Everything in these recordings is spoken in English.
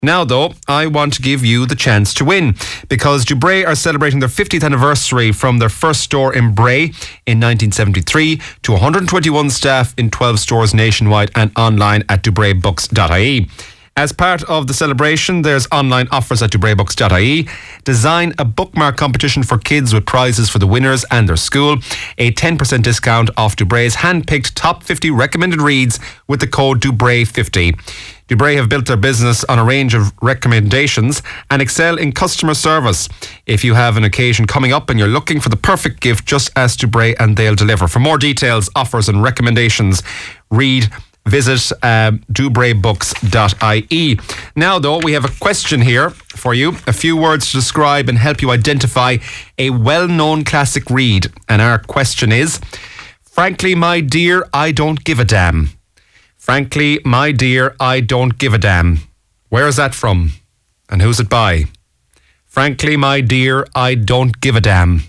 Now, though, I want to give you the chance to win because Dubray are celebrating their 50th anniversary from their first store in Bray in 1973 to 121 staff in 12 stores nationwide and online at dubraybooks.ie. As part of the celebration, there's online offers at dubraybooks.ie. Design a bookmark competition for kids with prizes for the winners and their school. A 10% discount off Dubray's hand-picked top 50 recommended reads with the code DUBRAY50. Dubray have built their business on a range of recommendations and excel in customer service. If you have an occasion coming up and you're looking for the perfect gift, just ask Dubray and they'll deliver. For more details, offers and recommendations, visit dubraybooks.ie. Now, though, we have a question here for you. A few words to describe and help you identify a well-known classic read. And our question is, frankly, my dear, I don't give a damn. Frankly, my dear, I don't give a damn. Where is that from? And who's it by? Frankly, my dear, I don't give a damn.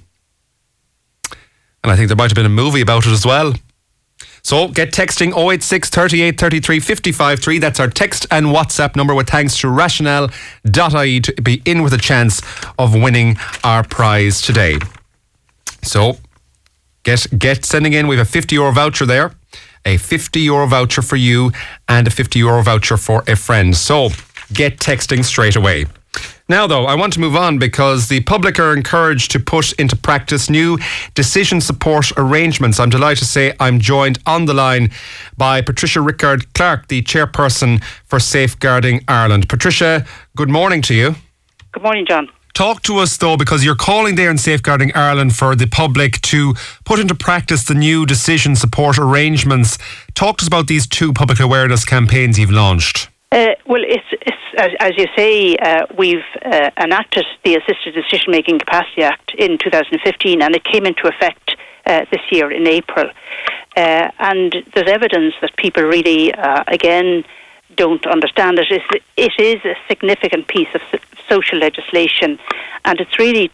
And I think there might have been a movie about it as well. So get texting 086 38 33 55 3. That's our text and WhatsApp number with thanks to rationale.ie to be in with a chance of winning our prize today. So get sending in. We have a €50 voucher there. A €50 voucher for you and a €50 voucher for a friend. So get texting straight away. Now, though, I want to move on because the public are encouraged to put into practice new decision support arrangements. I'm delighted to say I'm joined on the line by Patricia Rickard-Clark, the chairperson for Safeguarding Ireland. Patricia, good morning to you. Good morning, John. Talk to us, though, because you're calling there in Safeguarding Ireland for the public to put into practice the new decision support arrangements. Talk to us about these two public awareness campaigns you've launched. Well, it's as you say, we've enacted the Assisted Decision-Making Capacity Act in 2015, and it came into effect this year in April. And there's evidence that people really, again, don't understand it. It is a significant piece of social legislation, and it's really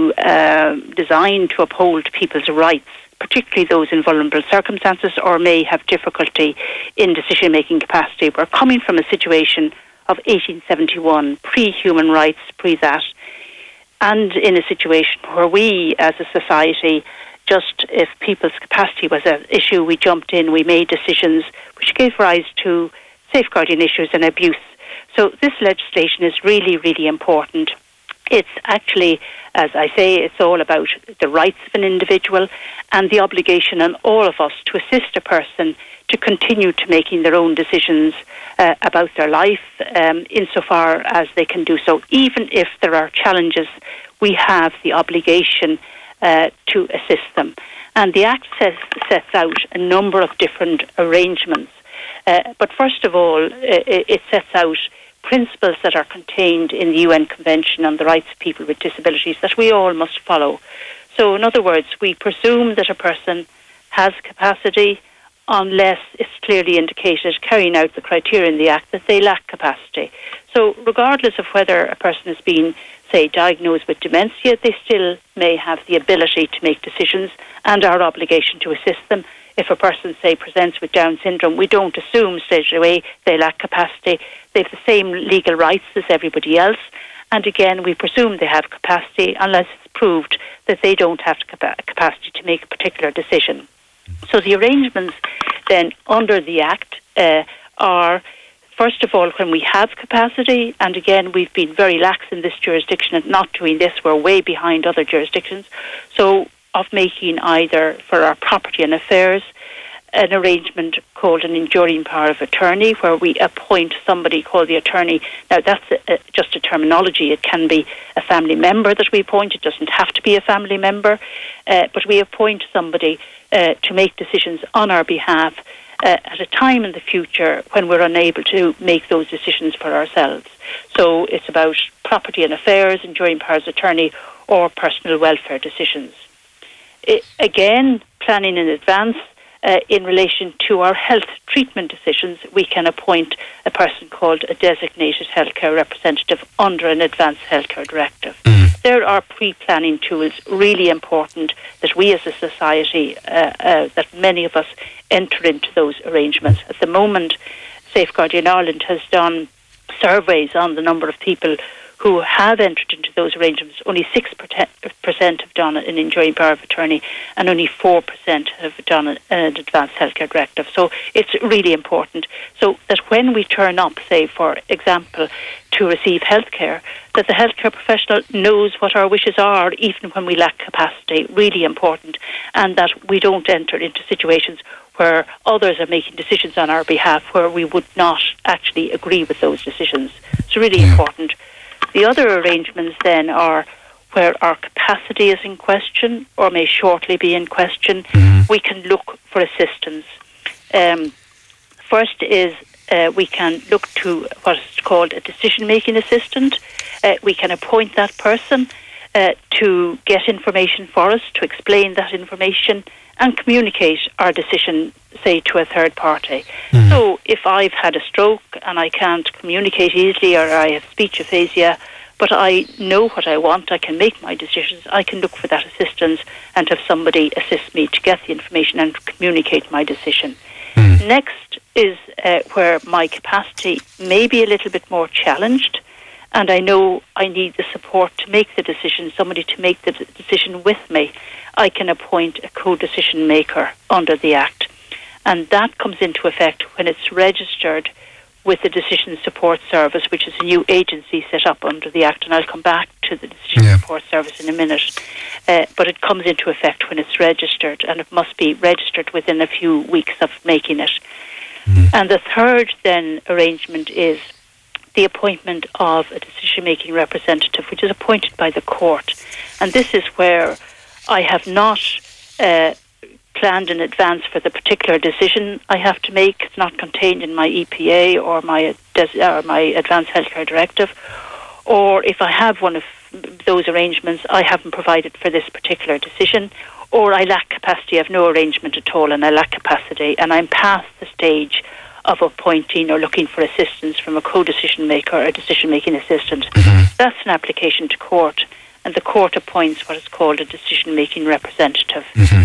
designed to uphold people's rights, particularly those in vulnerable circumstances or may have difficulty in decision-making capacity. We're coming from a situation of 1871, pre-human rights, pre-that, and in a situation where we, as a society, just if people's capacity was an issue, we jumped in, we made decisions which gave rise to safeguarding issues and abuse. So this legislation is really, really important. It's actually, as I say, it's all about the rights of an individual and the obligation on all of us to assist a person to continue to making their own decisions about their life insofar as they can do so. Even if there are challenges, we have the obligation to assist them. And the Act sets out a number of different arrangements. But first of all, it sets out principles that are contained in the UN Convention on the Rights of People with Disabilities that we all must follow. So, in other words, we presume that a person has capacity unless it's clearly indicated, carrying out the criteria in the Act, that they lack capacity. So, regardless of whether a person has been, say, diagnosed with dementia, they still may have the ability to make decisions and our obligation to assist them. If a person, say, presents with Down syndrome, we don't assume straight away they lack capacity. They have the same legal rights as everybody else. And again, we presume they have capacity unless it's proved that they don't have capacity to make a particular decision. So the arrangements then under the Act are, first of all, when we have capacity, and again, we've been very lax in this jurisdiction at not doing this. We're way behind other jurisdictions. So of making either for our property and affairs an arrangement called an enduring power of attorney, where we appoint somebody called the attorney. Now, that's just a terminology. It can be a family member that we appoint. It doesn't have to be a family member. But we appoint somebody to make decisions on our behalf at a time in the future when we're unable to make those decisions for ourselves. So it's about property and affairs, enduring powers of attorney, or personal welfare decisions. Again, planning in advance. In relation to our health treatment decisions, we can appoint a person called a designated healthcare representative under an advanced healthcare directive. There are pre-planning tools really important that we as a society, that many of us enter into those arrangements. At the moment, Safeguarding Ireland has done surveys on the number of people who have entered into those arrangements, only 6% have done an enduring power of attorney, and only 4% have done an advanced healthcare directive. So it's really important. So that when we turn up, say, for example, to receive healthcare, that the healthcare professional knows what our wishes are, even when we lack capacity. Really important. And that we don't enter into situations where others are making decisions on our behalf where we would not actually agree with those decisions. It's really important. The other arrangements then are where our capacity is in question or may shortly be in question. We can look for assistance. First is we can look to what is called a decision-making assistant. We can appoint that person to get information for us, to explain that information and communicate our decision, say, to a third party. So if I've had a stroke and I can't communicate easily, or I have speech aphasia, but I know what I want, I can make my decisions, I can look for that assistance and have somebody assist me to get the information and communicate my decision. Next is where my capacity may be a little bit more challenged, and I know I need the support to make the decision, somebody to make the decision with me. I can appoint a co-decision maker under the Act. And that comes into effect when it's registered with the Decision Support Service, which is a new agency set up under the Act. And I'll come back to the Decision Support Service in a minute. But it comes into effect when it's registered, and it must be registered within a few weeks of making it. And the third then arrangement is the appointment of a decision-making representative, which is appointed by the court. And this is where I have not planned in advance for the particular decision I have to make. It's not contained in my EPA or my Advanced Healthcare Directive. Or if I have one of those arrangements, I haven't provided for this particular decision. Or I lack capacity, I have no arrangement at all, and I lack capacity, and I'm past the stage of appointing or looking for assistance from a co-decision maker or a decision-making assistant. That's an application to court, and the court appoints what is called a decision-making representative.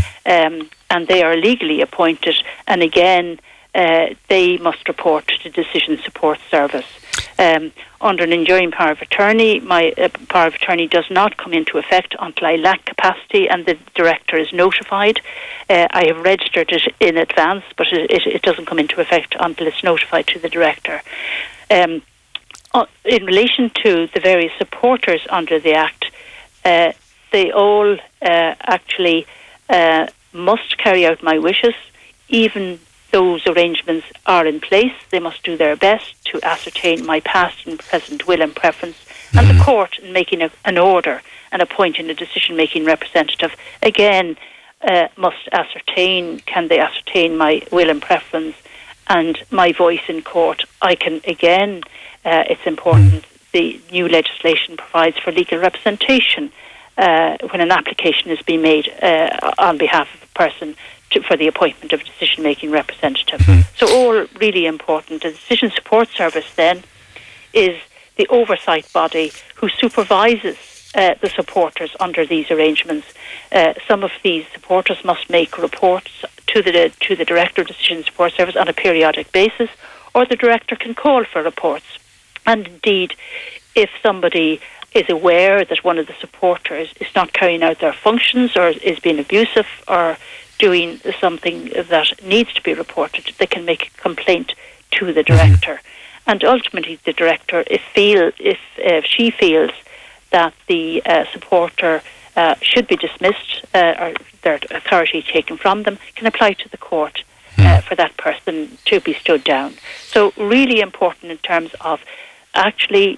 And they are legally appointed, and again, they must report to the Decision Support Service. Under an enduring power of attorney, my power of attorney does not come into effect until I lack capacity and the director is notified. I have registered it in advance, but it doesn't come into effect until it's notified to the director. In relation to the various supporters under the Act, they all actually must carry out my wishes, even those arrangements are in place. They must do their best to ascertain my past and present will and preference. And the court, in making an order and appointing a decision-making representative, again, must ascertain, can they ascertain my will and preference and my voice in court. I can, again, it's important, the new legislation provides for legal representation when an application is being made on behalf of a person for the appointment of a decision-making representative. So all really important. The Decision Support Service then is the oversight body who supervises the supporters under these arrangements. Some of these supporters must make reports to the Director of Decision Support Service on a periodic basis, or the Director can call for reports. And indeed, if somebody is aware that one of the supporters is not carrying out their functions or is being abusive or doing something that needs to be reported, they can make a complaint to the director. And ultimately the director, if she feels that the supporter should be dismissed or their authority taken from them, can apply to the court for that person to be stood down. So really important in terms of actually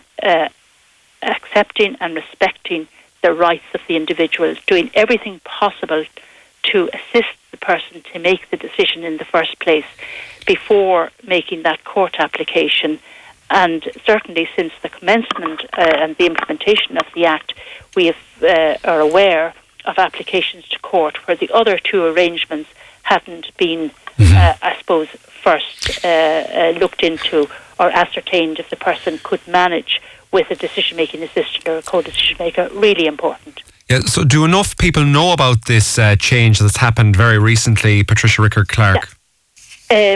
accepting and respecting the rights of the individual, doing everything possible to assist the person to make the decision in the first place before making that court application. And certainly since the commencement and the implementation of the Act, we are aware of applications to court where the other two arrangements hadn't been, I suppose, first looked into or ascertained if the person could manage with a decision-making assistant or a co-decision maker. Really important. Yeah, so do enough people know about this change that's happened very recently, Patricia Rickard-Clark? Yeah.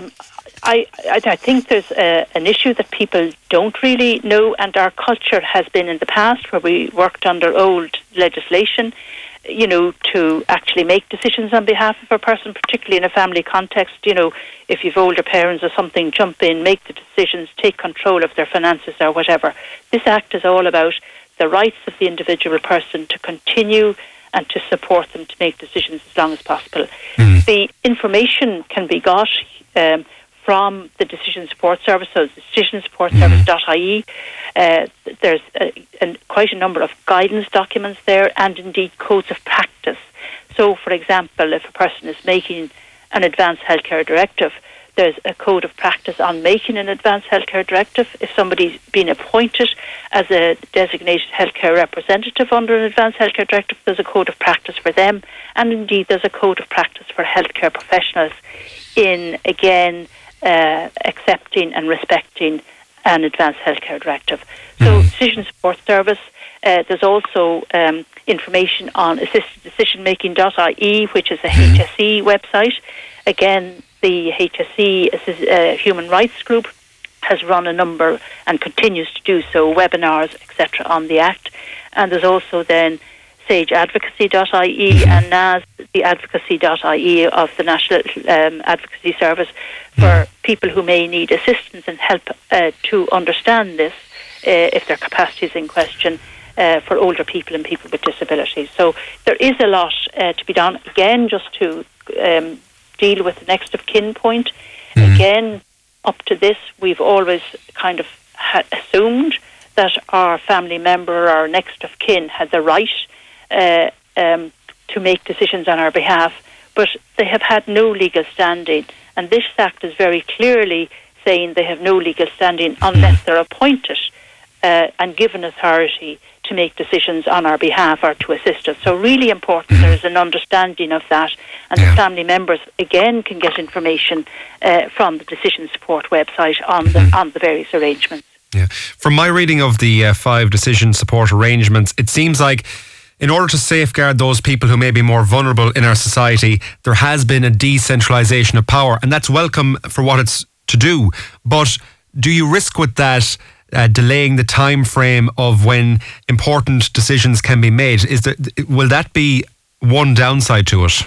I think there's an issue that people don't really know, and our culture has been in the past where we worked under old legislation, to actually make decisions on behalf of a person, particularly in a family context. If you've older parents or something, jump in, make the decisions, take control of their finances or whatever. This Act is all about the rights of the individual person to continue and to support them to make decisions as long as possible. The information can be got from the Decision Support Service, so decisionsupportservice.ie. There's quite a number of guidance documents there, and indeed codes of practice. So, for example, if a person is making an advance healthcare directive, there's a code of practice on making an advance healthcare directive. If somebody's been appointed as a designated healthcare representative under an advance healthcare directive, there's a code of practice for them. And indeed, there's a code of practice for healthcare professionals in, again, accepting and respecting an advance healthcare directive. So, Decision Support Service. There's also information on assistedDecisionMaking.ie, which is a HSE website. Again, the HSE Human Rights Group has run a number and continues to do so, webinars, etc., on the Act. And there's also then sageadvocacy.ie and NAS, the advocacy.ie of the National Advocacy Service, for people who may need assistance and help to understand this, if their capacity is in question, for older people and people with disabilities. So there is a lot to be done. Again, just to deal with the next of kin point. Again, up to this, we've always kind of assumed that our family member or our next of kin had the right to make decisions on our behalf, but they have had no legal standing. And this Act is very clearly saying they have no legal standing unless they're appointed and given authority to make decisions on our behalf or to assist us. So really important there is an understanding of that, and the family members again can get information from the Decision Support website on the various arrangements. Yeah. From my reading of the 5 decision support arrangements, it seems like in order to safeguard those people who may be more vulnerable in our society, there has been a decentralisation of power, and that's welcome for what it's to do. But do you risk with that delaying the time frame of when important decisions can be made? Will that be one downside to it?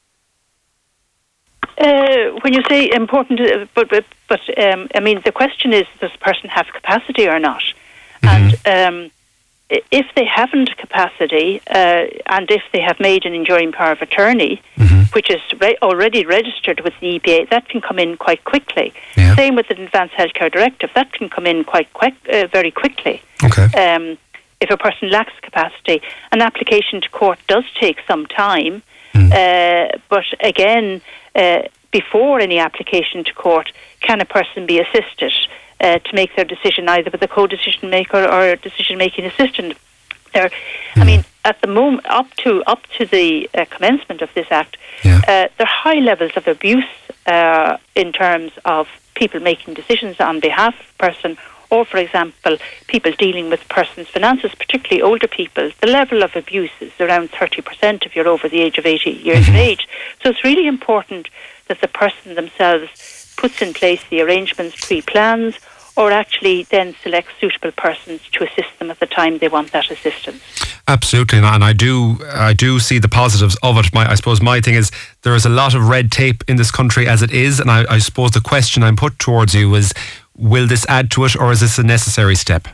When you say important, but I mean, the question is, does the person have capacity or not? And if they haven't capacity, and if they have made an enduring power of attorney, which is already registered with the EPA, that can come in quite quickly. Yeah. Same with the Advanced Healthcare Directive, that can come in quite very quickly. Okay. If a person lacks capacity, an application to court does take some time, but again, before any application to court, can a person be assisted to make their decision either with a co-decision maker or a decision-making assistant? I mean, at the moment, up to the commencement of this Act, there are high levels of abuse in terms of people making decisions on behalf of a person, or, for example, people dealing with persons' finances, particularly older people. The level of abuse is around 30% if you're over the age of 80 years of age. So it's really important that the person themselves puts in place the arrangements, pre-plans, or actually then select suitable persons to assist them at the time they want that assistance. Absolutely, and I do see the positives of it. I suppose my thing is there is a lot of red tape in this country as it is, and I suppose the question I'm put towards you is, will this add to it, or is this a necessary step?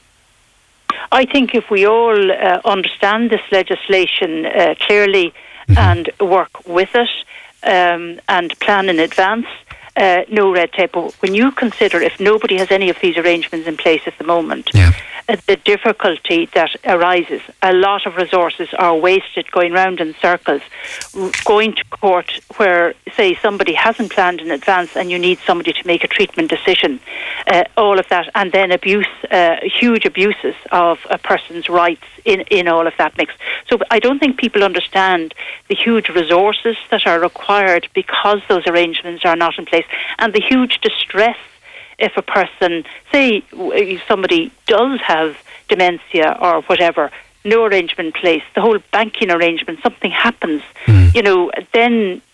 I think if we all understand this legislation clearly and work with it and plan in advance, no red tape. But when you consider if nobody has any of these arrangements in place at the moment, the difficulty that arises, a lot of resources are wasted going round in circles, going to court where, say, somebody hasn't planned in advance and you need somebody to make a treatment decision, all of that, and then huge abuses of a person's rights in all of that mix. So I don't think people understand the huge resources that are required because those arrangements are not in place, and the huge distress if a person, say somebody does have dementia or whatever, no arrangement in place, the whole banking arrangement, something happens, then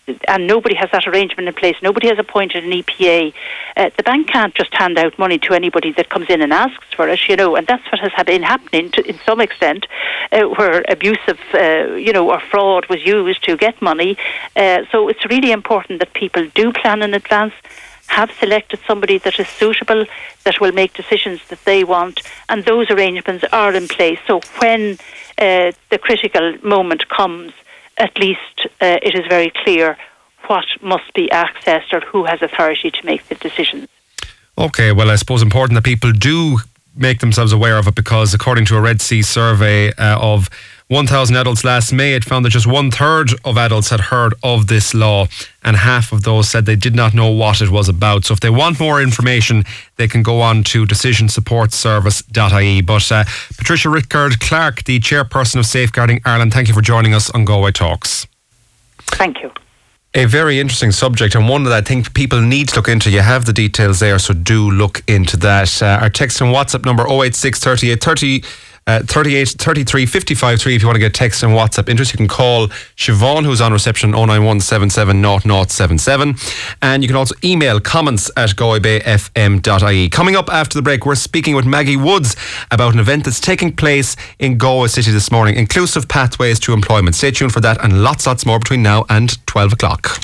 and nobody has that arrangement in place, nobody has appointed an EPA, the bank can't just hand out money to anybody that comes in and asks for it, and that's what has been happening in some extent, where abusive, or fraud was used to get money. So it's really important that people do plan in advance, have selected somebody that is suitable, that will make decisions that they want, and those arrangements are in place. So when the critical moment comes, at least it is very clear what must be accessed or who has authority to make the decisions. Okay, well, I suppose important that people do make themselves aware of it, because according to a Red C survey of 1,000 adults last May, it found that just 1/3 of adults had heard of this law, and half of those said they did not know what it was about. So if they want more information, they can go on to decisionsupportservice.ie. But Patricia Rickard-Clark, the chairperson of Safeguarding Ireland, thank you for joining us on Galway Talks. Thank you. A very interesting subject, and one that I think people need to look into. You have the details there, so do look into that. Our text and WhatsApp number 086 38 30 38 33 55 3 if you want to get text and WhatsApp interest. You can call Siobhan, who's on reception, 091 77 0077, and you can also email comments@galwaybayfm.ie. Coming up after the break, we're speaking with Maggie Woods about an event that's taking place in Galway City this morning, Inclusive Pathways to Employment. Stay tuned for that and lots more between now and 12 o'clock.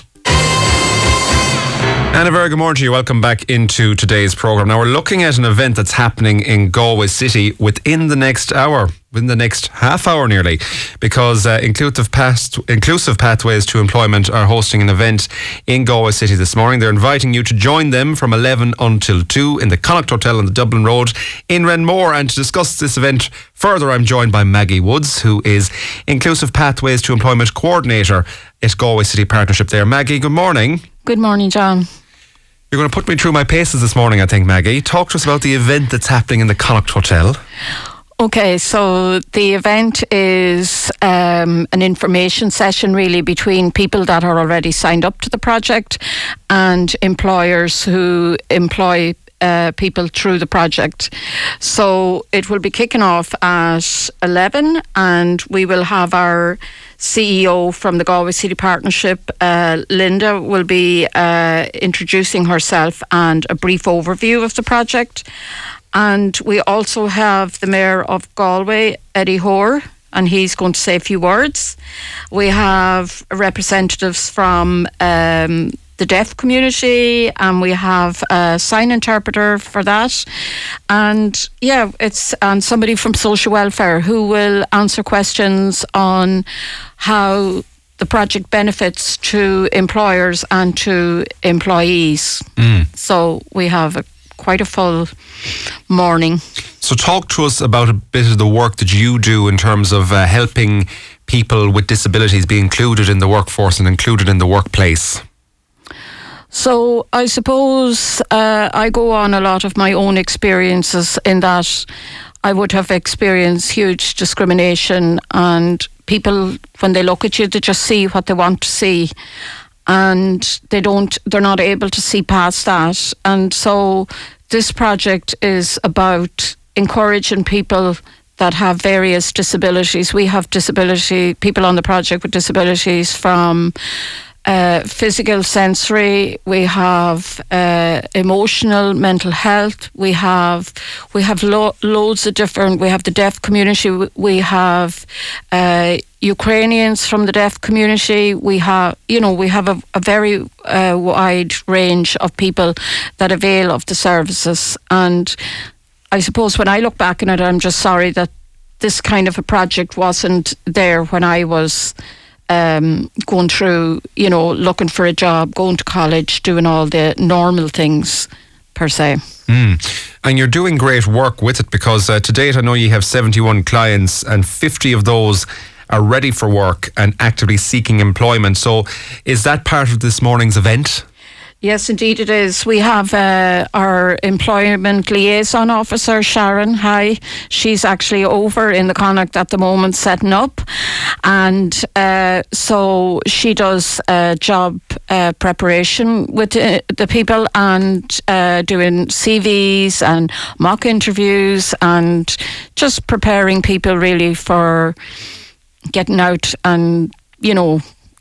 And a very good morning to you. Welcome back into today's programme. Now, we're looking at an event that's happening in Galway City within the next hour, within the next half hour nearly, because Inclusive Pathways to Employment are hosting an event in Galway City this morning. They're inviting you to join them from 11 until 2 in the Connacht Hotel on the Dublin Road in Renmore. And to discuss this event further, I'm joined by Maggie Woods, who is Inclusive Pathways to Employment Coordinator at Galway City Partnership there. Maggie, good morning. Good morning, John. You're going to put me through my paces this morning, I think, Maggie. Talk to us about the event that's happening in the Connacht Hotel. Okay, so the event is an information session really between people that are already signed up to the project and employers who employ people through the project. So it will be kicking off at 11, and we will have our CEO from the Galway City Partnership, Linda, will be introducing herself and a brief overview of the project. And we also have the Mayor of Galway, Eddie Hoare, and he's going to say a few words. We have representatives from the deaf community, and we have a sign interpreter for that, and and somebody from social welfare who will answer questions on how the project benefits to employers and to employees. So we have quite a full morning. So talk to us about a bit of the work that you do in terms of helping people with disabilities be included in the workforce and included in the workplace. So I suppose I go on a lot of my own experiences in that I would have experienced huge discrimination, and people, when they look at you, they just see what they want to see, and they're not able to see past that. And so this project is about encouraging people that have various disabilities. We have people on the project with disabilities from physical, sensory, we have emotional, mental health, we have loads of different, we have the deaf community, we have Ukrainians from the deaf community, we have a very wide range of people that avail of the services. And I suppose when I look back on it, I'm just sorry that this kind of a project wasn't there when I was going through, looking for a job, going to college, doing all the normal things per se. And you're doing great work with it, because to date I know you have 71 clients and 50 of those are ready for work and actively seeking employment. So is that part of this morning's event? Yes, indeed it is. We have our employment liaison officer, Sharon. Hi. She's actually over in the Connacht at the moment setting up. And so she does job preparation with the people and doing CVs and mock interviews and just preparing people really for getting out and,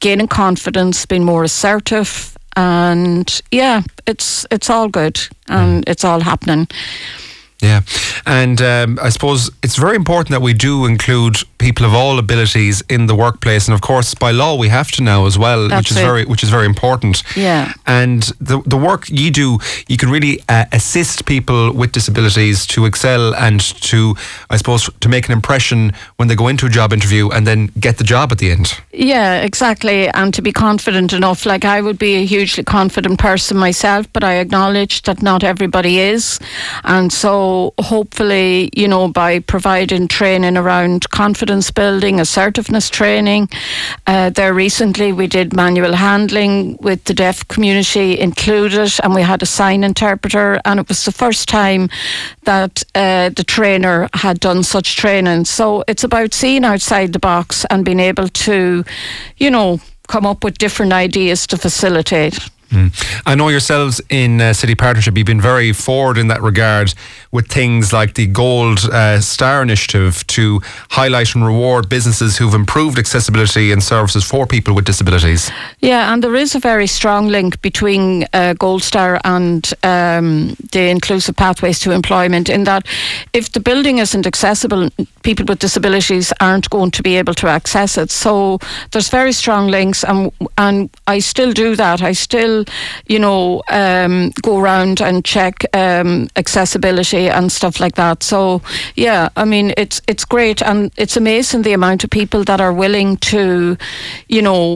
gaining confidence, being more assertive, and yeah, it's all good and it's all happening. Yeah, and I suppose it's very important that we do include people of all abilities in the workplace, and of course by law we have to now as well, which is very important. Yeah, and the work you do, you can really assist people with disabilities to excel and to, I suppose, to make an impression when they go into a job interview and then get the job at the end. Yeah, exactly, and to be confident enough. Like, I would be a hugely confident person myself, but I acknowledge that not everybody is, and so hopefully, you know, by providing training around confidence building, assertiveness training. There recently we did manual handling with the deaf community included, and we had a sign interpreter, and it was the first time that the trainer had done such training. So it's about seeing outside the box and being able to, you know, come up with different ideas to facilitate. I know yourselves in City Partnership, you've been very forward in that regard with things like the Gold Star Initiative to highlight and reward businesses who've improved accessibility and services for people with disabilities. Yeah, and there is a very strong link between Gold Star and the Inclusive Pathways to Employment, in that if the building isn't accessible, people with disabilities aren't going to be able to access it. So there's very strong links, and I still do that. I still, you know, go around and check accessibility and stuff like that. So yeah, I mean, it's great, and it's amazing the amount of people that are willing to, you know,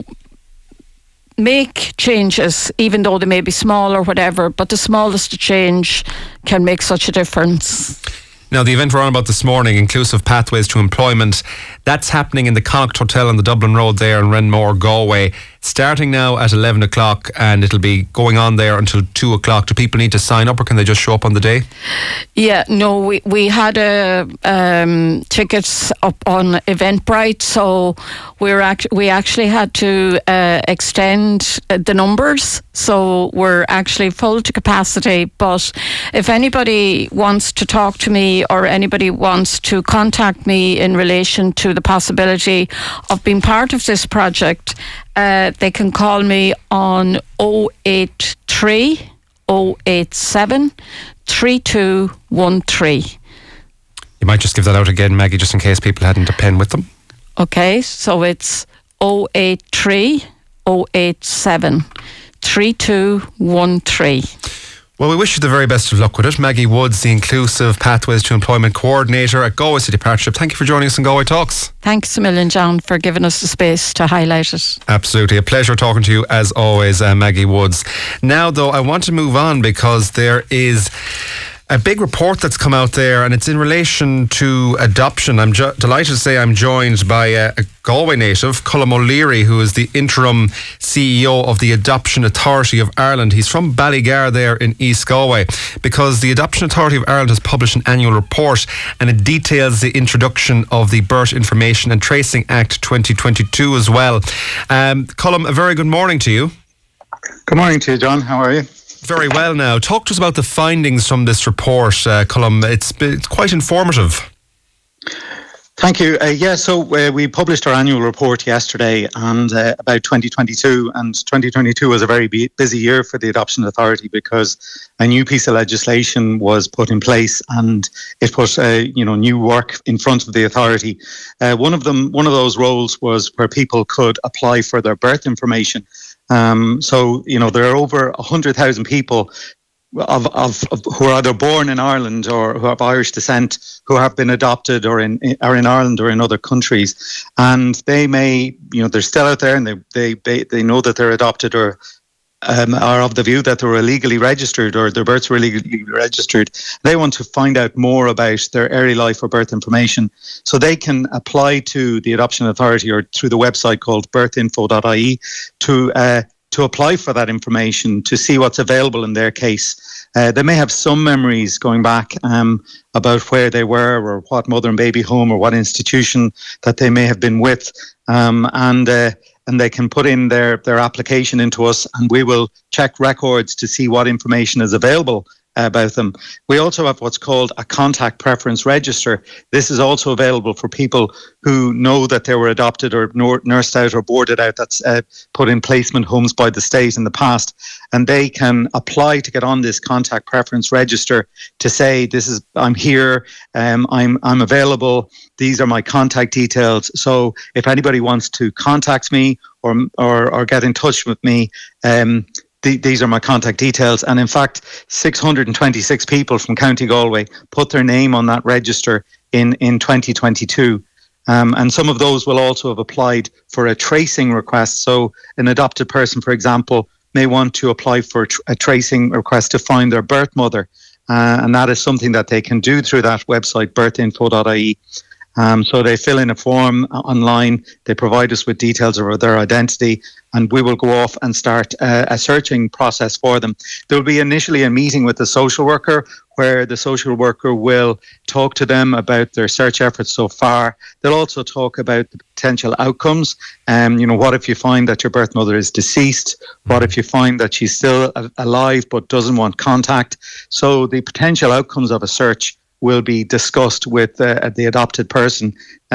make changes, even though they may be small or whatever, but the smallest change can make such a difference. Now, the event we're on about this morning, Inclusive Pathways to Employment, that's happening in the Connacht Hotel on the Dublin Road there in Renmore, Galway, starting now at 11 o'clock, and it'll be going on there until 2 o'clock. Do people need to sign up, or can they just show up on the day? Yeah, no, we had tickets up on Eventbrite, so we actually had to extend the numbers, so we're actually full to capacity. But if anybody wants to talk to me, or anybody wants to contact me in relation to the possibility of being part of this project, they can call me on 083 087 3213. You might just give that out again, Maggie, just in case people hadn't a pen with them. Okay, so it's 083 087 3213. Well, we wish you the very best of luck with it. Maggie Woods, the Inclusive Pathways to Employment Coordinator at Galway City Partnership. Thank you for joining us in Galway Talks. Thanks a million, John, for giving us the space to highlight it. Absolutely. A pleasure talking to you as always, Maggie Woods. Now, though, I want to move on because there is a big report that's come out there, and it's in relation to adoption. I'm delighted to say I'm joined by a Galway native, Colm O'Leary, who is the interim CEO of the Adoption Authority of Ireland. He's from Ballygar there in East Galway, because the Adoption Authority of Ireland has published an annual report, and it details the introduction of the Birth Information and Tracing Act 2022 as well. Colm, a very good morning to you. Good morning to you, John. How are you? Very well now. Talk to us about the findings from this report, Colm. It's quite informative. Thank you. So we published our annual report yesterday and about 2022, and 2022 was a very busy year for the Adoption Authority because a new piece of legislation was put in place, and it put new work in front of the authority. One of those roles was where people could apply for their birth information. So there are over 100,000 people of who are either born in Ireland or who have Irish descent, who have been adopted or are in Ireland or in other countries, and they may, they're still out there, and they know that they're adopted or are of the view that they were illegally registered or their births were illegally registered. They want to find out more about their early life or birth information, so they can apply to the Adoption Authority or through the website called birthinfo.ie to apply for that information, to see what's available in their case. They may have some memories going back about where they were or what mother and baby home or what institution that they may have been with, and they can put in their application into us, and we will check records to see what information is available about them. We also have what's called a contact preference register. This is also available for people who know that they were adopted or nursed out or boarded out. That's put in placement homes by the state in the past. And they can apply to get on this contact preference register to say, I'm here, I'm available, these are my contact details. So if anybody wants to contact me or get in touch with me, these are my contact details. And in fact, 626 people from County Galway put their name on that register in 2022. And some of those will also have applied for a tracing request. So an adopted person, for example, may want to apply for a tracing request to find their birth mother. And that is something that they can do through that website, birthinfo.ie. So they fill in a form online, they provide us with details of their identity, and we will go off and start a searching process for them. There will be initially a meeting with the social worker where the social worker will talk to them about their search efforts so far. They'll also talk about the potential outcomes. What if you find that your birth mother is deceased? What if you find that she's still alive but doesn't want contact? So the potential outcomes of a search will be discussed with the adopted person,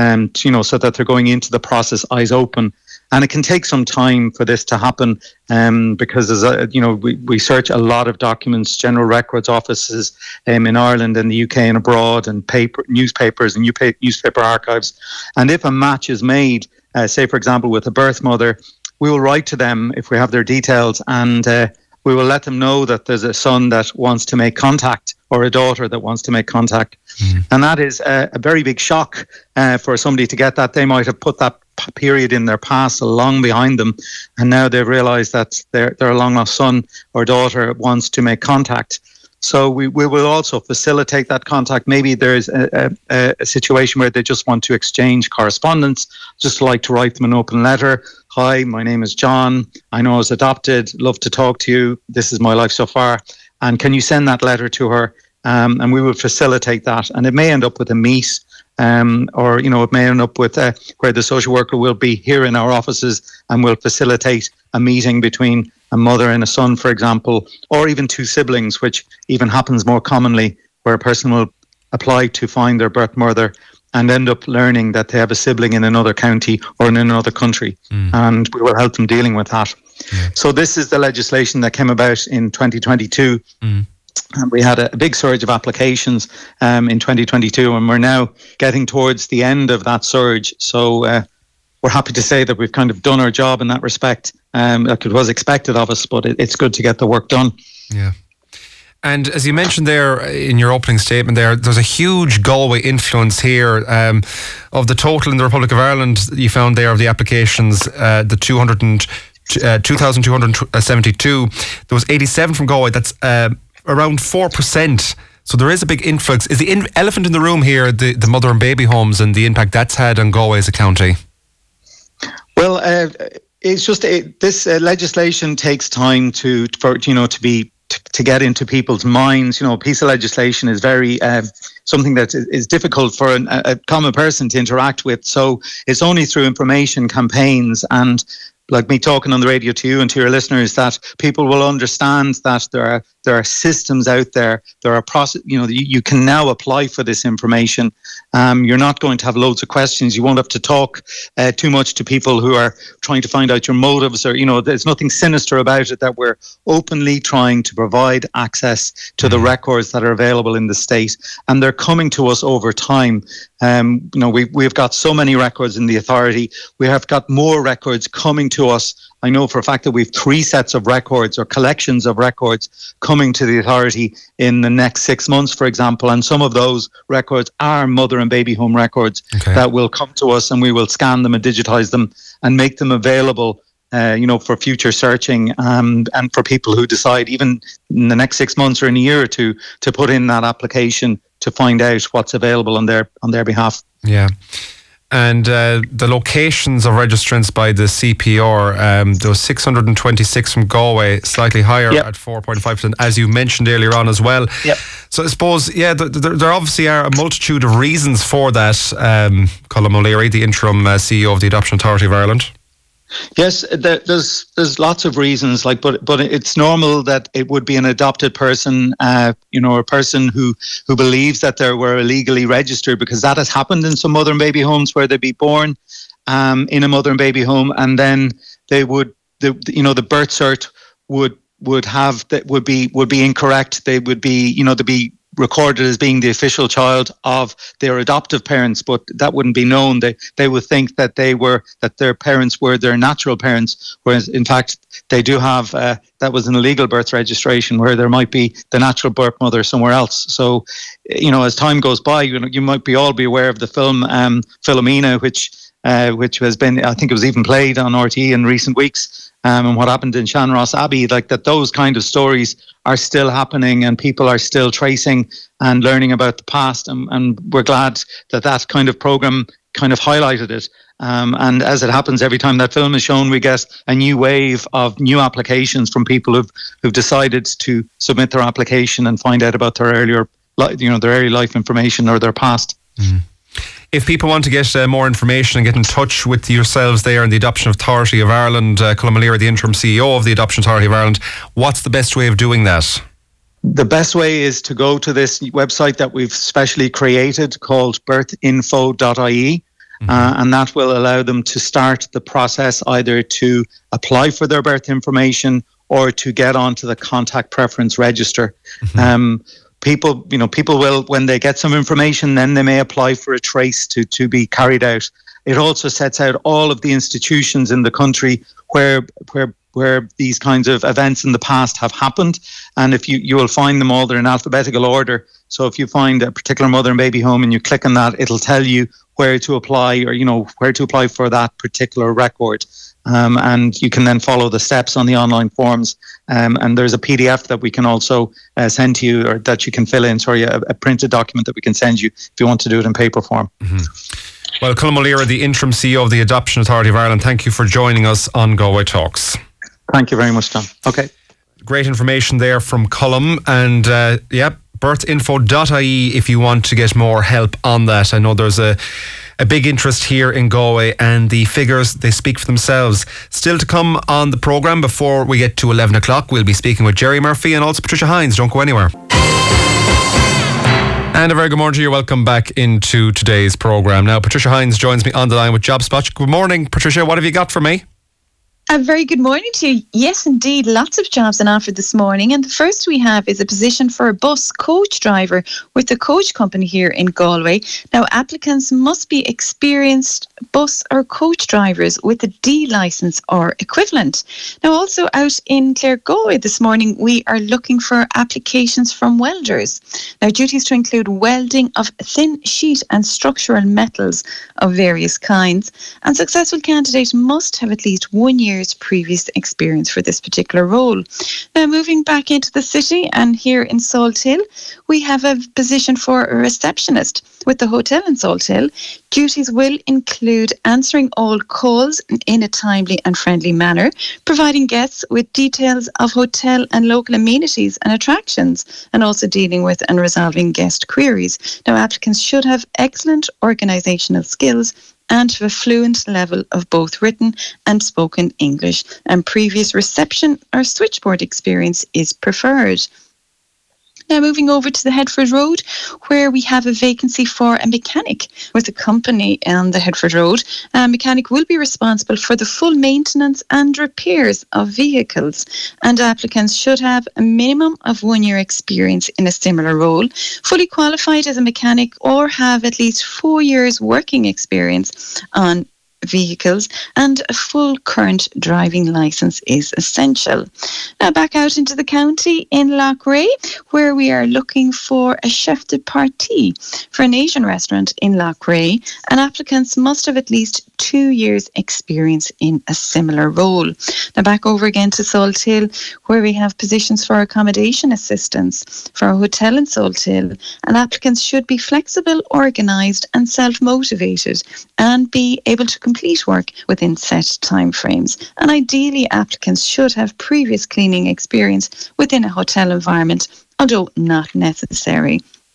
so that they're going into the process eyes open. And it can take some time for this to happen, because we search a lot of documents, general records offices in Ireland and the UK and abroad, and newspapers and newspaper archives. And if a match is made, say for example with a birth mother, we will write to them if we have their details, and we will let them know that there's a son that wants to make contact or a daughter that wants to make contact. And that is a very big shock for somebody to get that. They might have put that period in their past long behind them, and now they've realised that their long lost son or daughter wants to make contact. So we will also facilitate that contact. Maybe there's a situation where they just want to exchange correspondence, just like to write them an open letter. Hi, my name is John. I know I was adopted. Love to talk to you. This is my life so far. And can you send that letter to her? And we will facilitate that. And it may end up with a meet, or it may end up with where the social worker will be here in our offices and will facilitate a meeting between a mother and a son, for example, or even two siblings, which even happens more commonly, where a person will apply to find their birth mother and end up learning that they have a sibling in another county or in another country. And we will help them dealing with that. So this is the legislation that came about in 2022. And we had a big surge of applications in 2022, and we're now getting towards the end of that surge. So we're happy to say that we've kind of done our job in that respect. Like it was expected of us, but it's good to get the work done. Yeah. And as you mentioned there in your opening statement there's a huge Galway influence here. Of the total in the Republic of Ireland, you found there of the applications, the 2,272, there was 87 from Galway. That's around 4%. So there is a big influx. Is the elephant in the room here the mother and baby homes and the impact that's had on Galway as a county? Well, it's just this legislation takes time to get into people's minds. A piece of legislation is very something that is difficult for a common person to interact with. So it's only through information campaigns and like me talking on the radio to you and to your listeners, that people will understand that there are systems out there. There are you can now apply for this information. You're not going to have loads of questions. You won't have to talk too much to people who are trying to find out your motives, or there's nothing sinister about it. That we're openly trying to provide access to the records that are available in the state, and they're coming to us over time. We've got so many records in the authority. We have got more records coming to us. I know for a fact that we have 3 sets of records or collections of records coming to the authority in the next 6 months, for example. And some of those records are mother and baby home records that will come to us, and we will scan them and digitize them and make them available for future searching, and for people who decide even in the next 6 months or in a year or two to put in that application to find out what's available on their behalf. Yeah. And the locations of registrants by the CPR, there was 626 from Galway, slightly higher at 4.5%, as you mentioned earlier on as well. Yep. So I suppose, there obviously are a multitude of reasons for that. Colm O'Leary, the interim CEO of the Adoption Authority of Ireland. Yes, there's lots of reasons, but it's normal that it would be an adopted person, a person who believes that they were illegally registered, because that has happened in some mother and baby homes where they'd be born in a mother and baby home, and then they would the birth cert would be incorrect. They would be to be recorded as being the official child of their adoptive parents, but that wouldn't be known. They would think that their parents were their natural parents, whereas in fact they do have that was an illegal birth registration where there might be the natural birth mother somewhere else. So, as time goes by, you might all be aware of the film Philomena, which has been, I think it was even played on RTE in recent weeks. And what happened in Shanross Abbey, like that, those kind of stories are still happening, and people are still tracing and learning about the past. And we're glad that kind of program kind of highlighted it. And as it happens, every time that film is shown, we get a new wave of new applications from people who've decided to submit their application and find out about their early life information or their past. Mm. If people want to get more information and get in touch with yourselves there and the Adoption Authority of Ireland, Colm O'Leary, the interim CEO of the Adoption Authority of Ireland, what's the best way of doing that? The best way is to go to this website that we've specially created called birthinfo.ie, and that will allow them to start the process either to apply for their birth information or to get onto the contact preference register. People will, when they get some information, then they may apply for a trace to be carried out. It also sets out all of the institutions in the country where these kinds of events in the past have happened, and if you will find them all, they're in alphabetical order. So if you find a particular mother and baby home and you click on that, it'll tell you where to apply, or where to apply for that particular record. And you can then follow the steps on the online forms. And there's a PDF that we can also send to you, or that you can fill in, a printed document that we can send you if you want to do it in paper form. Mm-hmm. Well, Colm O'Leary, the interim CEO of the Adoption Authority of Ireland, thank you for joining us on Galway Talks. Thank you very much, John. Okay. Great information there from Colm. And birthinfo.ie if you want to get more help on that. I know there's a big interest here in Galway, and the figures, they speak for themselves. Still to come on the programme before we get to 11 o'clock, we'll be speaking with Jerry Murphy and also Patricia Hines. Don't go anywhere. And a very good morning to you. Welcome back into today's programme. Now, Patricia Hines joins me on the line with JobSpot. Good morning, Patricia. What have you got for me? A very good morning to you. Yes, indeed, lots of jobs on offer this morning. And the first we have is a position for a bus coach driver with the coach company here in Galway. Now, applicants must be experienced bus or coach drivers with a D licence or equivalent. Now, also out in Claregalway this morning, we are looking for applications from welders. Now, duties to include welding of thin sheet and structural metals of various kinds. And successful candidates must have at least 1 year's previous experience for this particular role. Now, moving back into the city, and here in Salthill, we have a position for a receptionist with the hotel in Salthill. Duties will include answering all calls in a timely and friendly manner, providing guests with details of hotel and local amenities and attractions, and also dealing with and resolving guest queries. Now, applicants should have excellent organisational skills and have a fluent level of both written and spoken English, and previous reception or switchboard experience is preferred. Now, moving over to the Headford Road, where we have a vacancy for a mechanic with a company on the Headford Road. A mechanic will be responsible for the full maintenance and repairs of vehicles, and applicants should have a minimum of 1 year experience in a similar role, fully qualified as a mechanic, or have at least 4 years working experience on vehicles, and a full current driving licence is essential. Now, back out into the county in Loughrea, where we are looking for a chef de partie for an Asian restaurant in Loughrea, and applicants must have at least 2 years experience in a similar role. Now, back over again to Salthill, where we have positions for accommodation assistance for a hotel in Salthill, and applicants should be flexible, organised and self-motivated, and be able to complete work within set timeframes. And ideally, applicants should have previous cleaning experience within a hotel environment, although not necessary.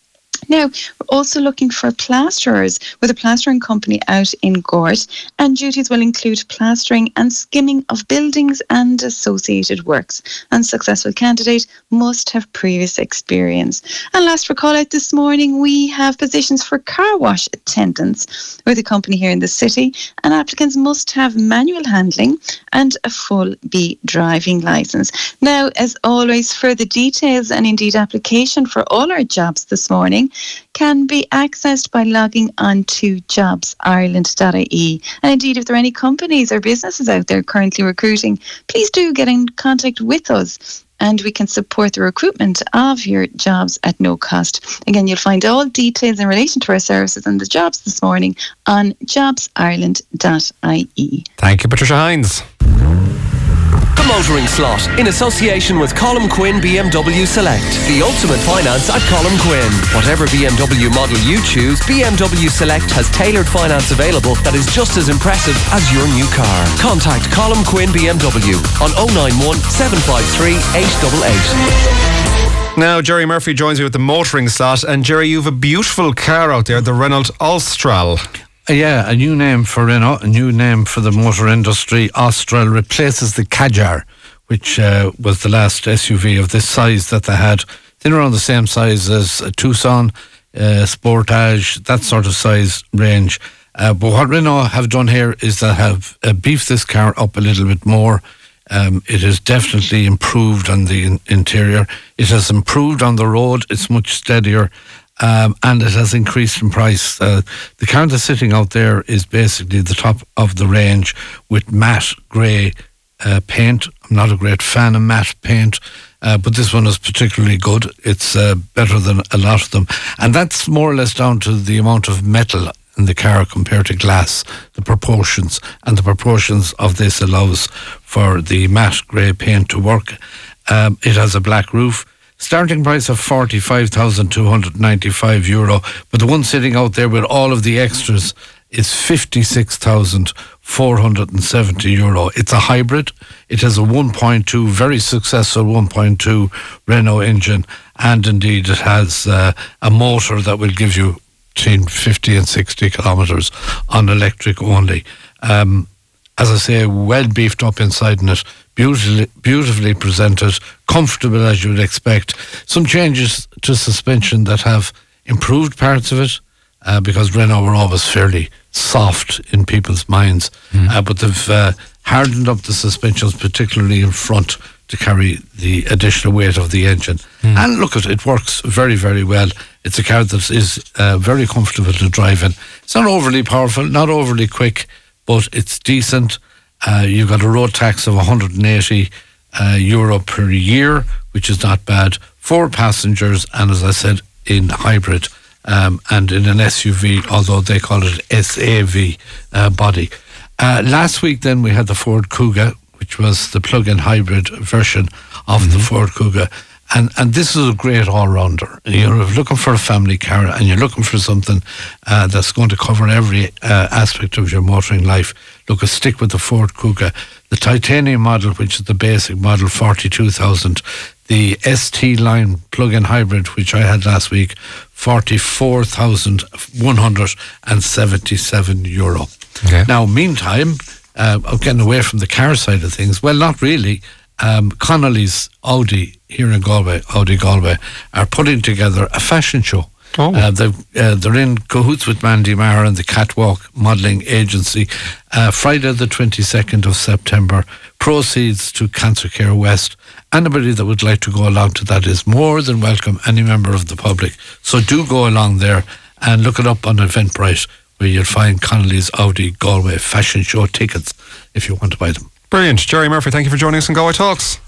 Now, we're also looking for plasterers with a plastering company out in Gort, and duties will include plastering and skimming of buildings and associated works. And successful candidate must have previous experience. And last for call out this morning, we have positions for car wash attendants with a company here in the city, and applicants must have manual handling and a full B driving licence. Now, as always, further details and indeed application for all our jobs this morning can be accessed by logging on to jobsireland.ie. And indeed, if there are any companies or businesses out there currently recruiting, please do get in contact with us, and we can support the recruitment of your jobs at no cost. Again, you'll find all details in relation to our services and the jobs this morning on jobsireland.ie. Thank you, Patricia Hines. The Motoring Slot, in association with Colm Quinn BMW Select. The ultimate finance at Colm Quinn. Whatever BMW model you choose, BMW Select has tailored finance available that is just as impressive as your new car. Contact Colm Quinn BMW on 091 753 888. Now, Jerry Murphy joins me with the Motoring Slot. And Jerry, you have a beautiful car out there, the Renault Austral. Yeah, a new name for Renault, a new name for the motor industry. Austral replaces the Kadjar, which was the last SUV of this size that they had. They're around the same size as a Tucson, Sportage, that sort of size range. But what Renault have done here is they have beefed this car up a little bit more. It has definitely improved on the interior. It has improved on the road. It's much steadier. And it has increased in price. The car that's sitting out there is basically the top of the range with matte grey paint. I'm not a great fan of matte paint, but this one is particularly good. It's better than a lot of them. And that's more or less down to the amount of metal in the car compared to glass, the proportions. And the proportions of this allows for the matte grey paint to work. It has a black roof. Starting price of €45,295, but the one sitting out there with all of the extras is €56,470. It's a hybrid. It has a 1.2, very successful 1.2 Renault engine, and indeed it has a motor that will give you between 50 and 60 kilometres on electric only. As I say, well beefed up inside in it, beautifully presented, comfortable as you would expect. Some changes to suspension that have improved parts of it, because Renault were always fairly soft in people's minds, but they've hardened up the suspensions, particularly in front, to carry the additional weight of the engine. And look, it works very, very well. It's a car that is very comfortable to drive in. It's not overly powerful, not overly quick, but it's decent. You've got a road tax of €180 per year, which is not bad. 4 passengers, and as I said, in hybrid and in an SUV, although they call it SAV body. Last week then we had the Ford Kuga, which was the plug-in hybrid version of the Ford Kuga. And this is a great all-rounder. You're looking for a family car, and you're looking for something that's going to cover every aspect of your motoring life. Look, stick with the Ford Kuga. The titanium model, which is the basic model, 42,000. The ST line plug-in hybrid, which I had last week, €44,177. Okay. Now, meantime, I'm getting away from the car side of things. Well, not really. Connolly's Audi here in Galway, Audi Galway, are putting together a fashion show. They're in cahoots with Mandy Maher and the Catwalk Modelling Agency. Friday the 22nd of September, proceeds to Cancer Care West. Anybody that would like to go along to that is more than welcome, any member of the public. So do go along there and look it up on Eventbrite, where you'll find Connolly's Audi Galway fashion show tickets if you want to buy them. Brilliant. Jerry Murphy, thank you for joining us on Galway Talks.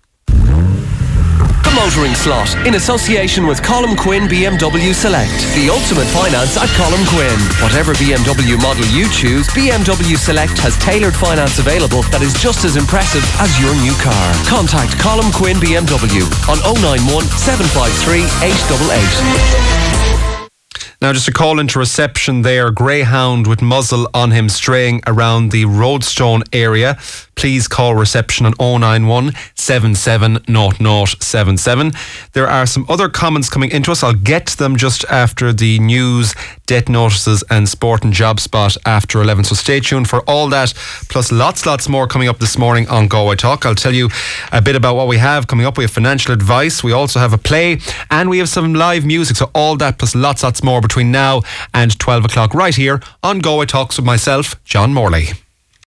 The Motoring Slot, in association with Colm Quinn BMW Select. The ultimate finance at Colm Quinn. Whatever BMW model you choose, BMW Select has tailored finance available that is just as impressive as your new car. Contact Colm Quinn BMW on 091 753 888. Now, just a call into reception there. Greyhound with muzzle on him straying around the Roadstone area. Please call reception on 091 77 0077. There are some other comments coming into us. I'll get to them just after the news, debt notices and sport and job spot after 11. So stay tuned for all that, plus lots more coming up this morning on Galway Talk. I'll tell you a bit about what we have coming up. We have financial advice. We also have a play and we have some live music. So all that plus lots more between now and 12 o'clock right here on Galway Talks with myself, John Morley.